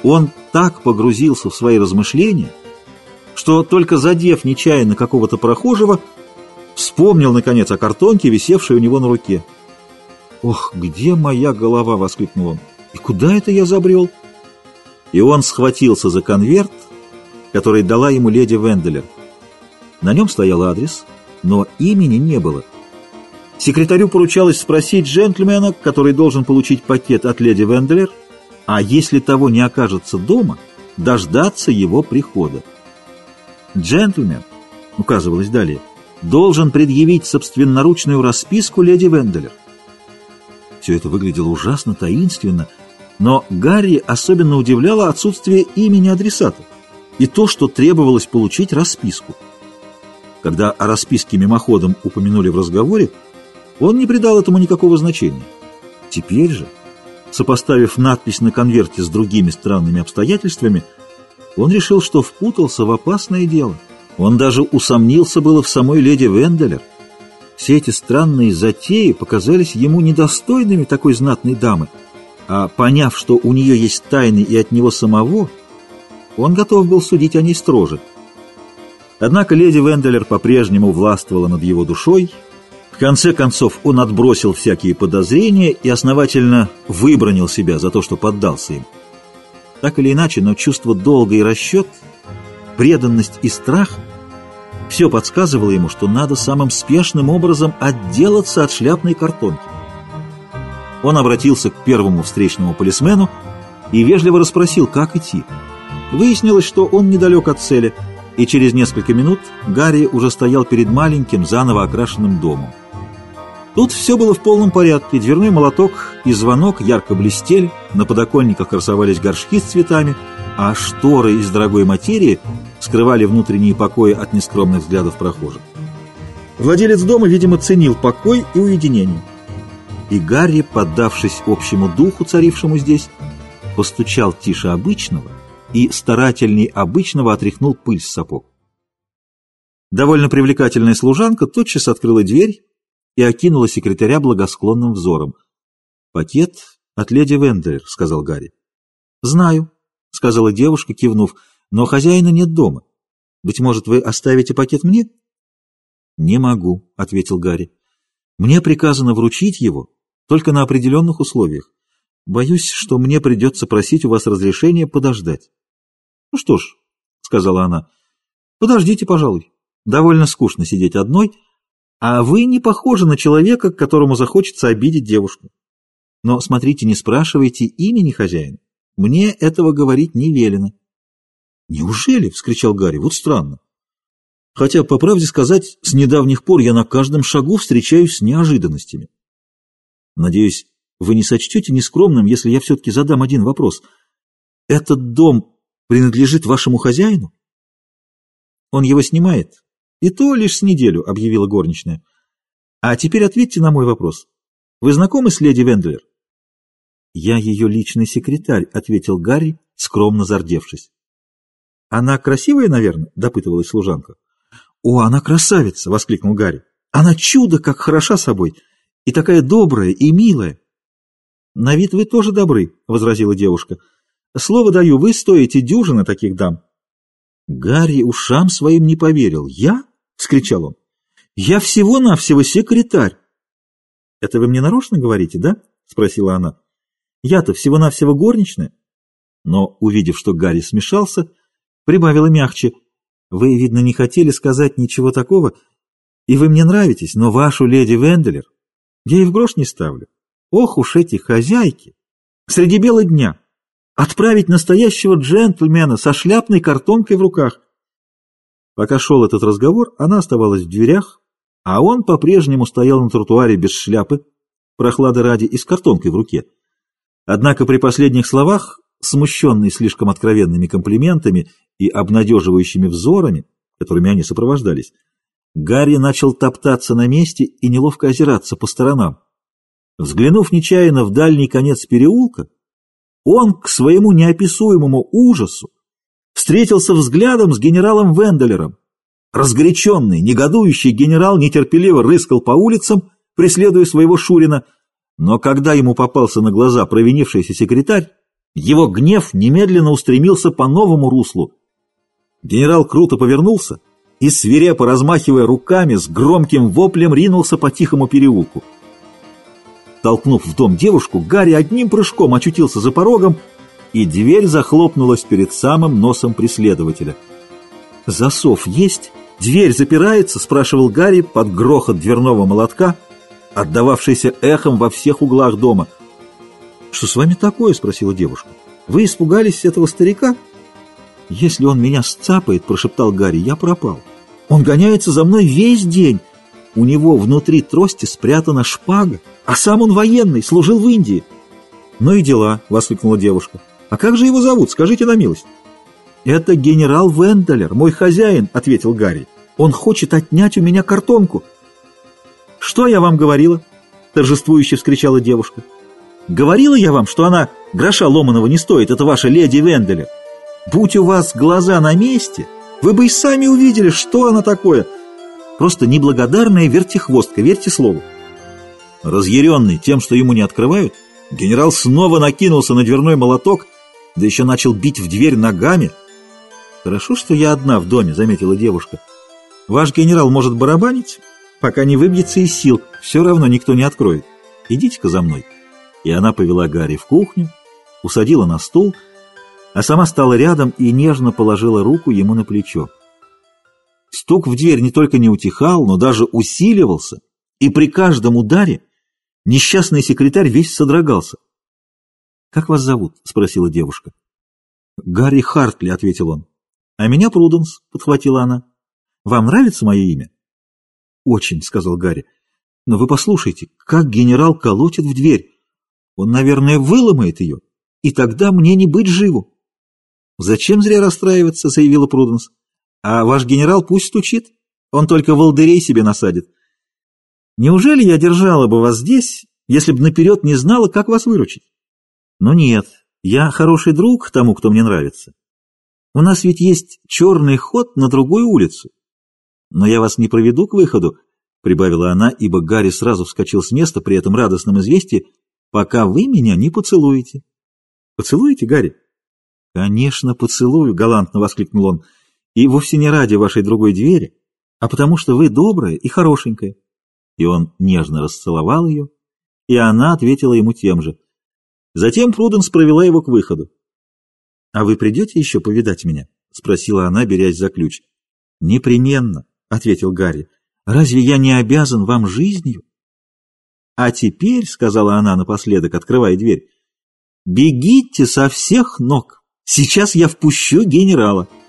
Он так погрузился в свои размышления, что, только задев нечаянно какого-то прохожего, вспомнил, наконец, о картонке, висевшей у него на руке. «Ох, где моя голова!» — воскликнул он. «И куда это я забрел?» И он схватился за конверт, который дала ему леди Венделер. На нем стоял адрес, но имени не было. Секретарю поручалось спросить джентльмена, который должен получить пакет от леди Венделер, а если того не окажется дома, дождаться его прихода. Джентльмен, указывалось далее, должен предъявить собственноручную расписку леди Венделер. Все это выглядело ужасно таинственно, но Гарри особенно удивляло отсутствие имени адресата и то, что требовалось получить расписку. Когда о расписке мимоходом упомянули в разговоре, он не придал этому никакого значения. Теперь же, сопоставив надпись на конверте с другими странными обстоятельствами, он решил, что впутался в опасное дело. Он даже усомнился было в самой леди Венделер. Все эти странные затеи показались ему недостойными такой знатной дамы, а поняв, что у нее есть тайны и от него самого, он готов был судить о ней строже. Однако леди Венделер по-прежнему властвовала над его душой. В конце концов он отбросил всякие подозрения и основательно выбранил себя за то, что поддался им. Так или иначе, но чувство долга и расчет, преданность и страх — все подсказывало ему, что надо самым спешным образом отделаться от шляпной картонки. Он обратился к первому встречному полисмену и вежливо расспросил, как идти. Выяснилось, что он недалек от цели, и через несколько минут Гарри уже стоял перед маленьким, заново окрашенным домом. Тут все было в полном порядке. Дверной молоток и звонок ярко блестели, на подоконниках красовались горшки с цветами, а шторы из дорогой материи скрывали внутренние покои от нескромных взглядов прохожих. Владелец дома, видимо, ценил покой и уединение. И Гарри, поддавшись общему духу, царившему здесь, постучал тише обычного и старательней обычного отряхнул пыль с сапог. Довольно привлекательная служанка тотчас открыла дверь и окинула секретаря благосклонным взором. «Пакет от леди Венделер», — сказал Гарри. «Знаю», — сказала девушка, кивнув, — «но хозяина нет дома. Быть может, вы оставите пакет мне?» «Не могу», — ответил Гарри. «Мне приказано вручить его только на определенных условиях. Боюсь, что мне придется просить у вас разрешения подождать». «Ну что ж», — сказала она, — «подождите, пожалуй. Довольно скучно сидеть одной, а вы не похожи на человека, которому захочется обидеть девушку. Но, смотрите, не спрашивайте имени хозяина. Мне этого говорить не велено». «Неужели?» — вскричал Гарри. «Вот странно. Хотя, по правде сказать, с недавних пор я на каждом шагу встречаюсь с неожиданностями. Надеюсь, вы не сочтете нескромным, если я все-таки задам один вопрос. Этот дом принадлежит вашему хозяину?» «Он его снимает. И то лишь с неделю», — объявила горничная. «А теперь ответьте на мой вопрос. Вы знакомы с леди Венделер?» «Я ее личный секретарь», — ответил Гарри, скромно зардевшись. «Она красивая, наверное?» — допытывалась служанка. «О, она красавица!» — воскликнул Гарри. «Она чудо, как хороша собой, и такая добрая и милая!» «На вид вы тоже добры», — возразила девушка. «Слово даю, вы стоите дюжины таких дам». Гарри ушам своим не поверил. «Я?» — вскричал он. «Я всего-навсего секретарь». «Это вы мне нарочно говорите, да?» — спросила она. «Я-то всего-навсего горничная». Но, увидев, что Гарри смешался, прибавила мягче. «Вы, видно, не хотели сказать ничего такого, и вы мне нравитесь, но вашу леди Венделер я и в грош не ставлю. Ох уж эти хозяйки! Среди бела дня отправить настоящего джентльмена со шляпной картонкой в руках!» Пока шел этот разговор, она оставалась в дверях, а он по-прежнему стоял на тротуаре без шляпы, прохлады ради, и с картонкой в руке. Однако при последних словах, смущенный слишком откровенными комплиментами и обнадеживающими взорами, которыми они сопровождались, Гарри начал топтаться на месте и неловко озираться по сторонам. Взглянув нечаянно в дальний конец переулка, он, к своему неописуемому ужасу, встретился взглядом с генералом Венделером. Разгоряченный, негодующий генерал нетерпеливо рыскал по улицам, преследуя своего шурина, но когда ему попался на глаза провинившийся секретарь, Его гнев немедленно устремился по новому руслу. Генерал круто повернулся и, свирепо размахивая руками, с громким воплем ринулся по тихому переулку. Толкнув в дом девушку, Гарри одним прыжком очутился за порогом, и дверь захлопнулась перед самым носом преследователя. «Засов есть? Дверь запирается?» — спрашивал Гарри под грохот дверного молотка, отдававшийся эхом во всех углах дома. «Что с вами такое?» — спросила девушка. «Вы испугались этого старика?» «Если он меня сцапает, — прошептал Гарри, — я пропал. Он гоняется за мной весь день. У него внутри трости спрятана шпага, а сам он военный, служил в Индии». «Ну и дела!» — воскликнула девушка. «А как же его зовут? Скажите на милость». «Это генерал Венделер, мой хозяин», — ответил Гарри. «Он хочет отнять у меня картонку». «Что я вам говорила?» — торжествующе вскричала девушка. «Говорила я вам, что она гроша ломаного не стоит, это ваша леди Венделер. Будь у вас глаза на месте, вы бы и сами увидели, что она такое. Просто неблагодарная вертихвостка, верьте слову». Разъяренный тем, что ему не открывают, генерал снова накинулся на дверной молоток, да еще начал бить в дверь ногами. «Хорошо, что я одна в доме», — заметила девушка. «Ваш генерал может барабанить, пока не выбьется из сил, все равно никто не откроет. Идите-ка за мной». И она повела Гарри в кухню, усадила на стул, а сама стала рядом и нежно положила руку ему на плечо. Стук в дверь не только не утихал, но даже усиливался, и при каждом ударе несчастный секретарь весь содрогался. «Как вас зовут?» — спросила девушка. «Гарри Хартли», — ответил он. «А меня Пруденс», — подхватила она. «Вам нравится мое имя?» «Очень», — сказал Гарри. «Но вы послушайте, как генерал колотит в дверь. Он, наверное, выломает ее, и тогда мне не быть живу». «Зачем зря расстраиваться?» — заявила Пруденс. «А ваш генерал пусть стучит, он только волдырей себе насадит. Неужели я держала бы вас здесь, если бы наперед не знала, как вас выручить? Но нет, я хороший друг тому, кто мне нравится. У нас ведь есть черный ход на другую улицу. Но я вас не проведу к выходу», — прибавила она, ибо Гарри сразу вскочил с места при этом радостном известии, «пока вы меня не поцелуете». «Поцелуете, Гарри?» «Конечно, поцелую», — галантно воскликнул он, «и вовсе не ради вашей другой двери, а потому что вы добрая и хорошенькая». И он нежно расцеловал ее, и она ответила ему тем же. Затем Пруденс провела его к выходу. «А вы придете еще повидать меня?» — спросила она, берясь за ключ. «Непременно», — ответил Гарри. «Разве я не обязан вам жизнью?» «А теперь», — сказала она напоследок, открывая дверь, — «бегите со всех ног. Сейчас я впущу генерала».